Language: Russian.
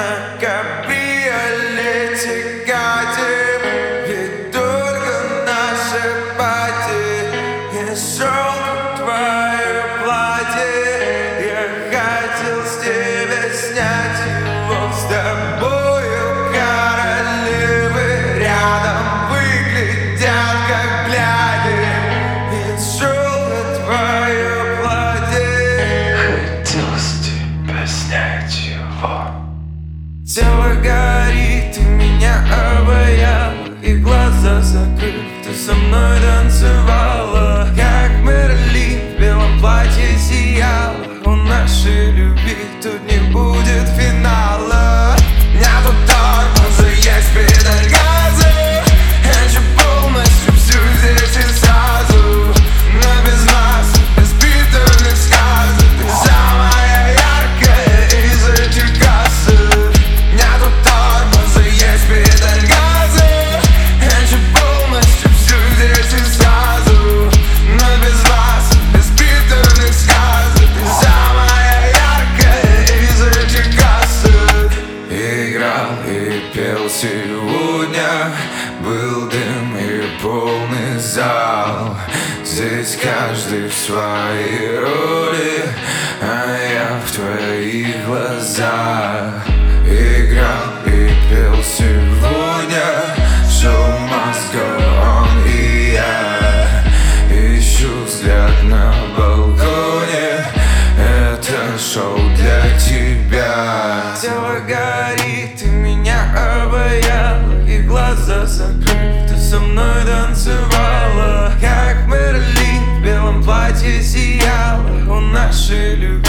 на кабриолете катим, ведь только наши пати. И шел твое платье, я хотел с тебя снять его. С тобою королевы рядом выглядят как бляди. И шел твое платье, хотел с тебя снять его. Тело горит, ты меня обаял, и глаза закрыв, ты со мной танцевала. Как Мерлин в белом платье сияла. У нашей любви тут не будет финала. Нету тормоза, есть педаль газа. Хочу полностью всю здесь и сразу, но без нас, без битвенных сказок. Ты самая яркая из этих красок. Нету тормоза, есть педаль газа. Хочу полностью всю здесь и сразу, но без вас, без битвенных сказок. Ты самая яркая из этих красок. Играл и пел сегодня, был дым и полный зал. Здесь каждый в своей роли, а я в твоих глазах. Играл и пел сегодня, шоу must go on, и я ищу взгляд на балконе. Это шоу для тебя. Тело горит, ты меня обаял, и глаза закрыв, ты со мной танцевала. Как Мерлин в белом платье сияла. У нашей любви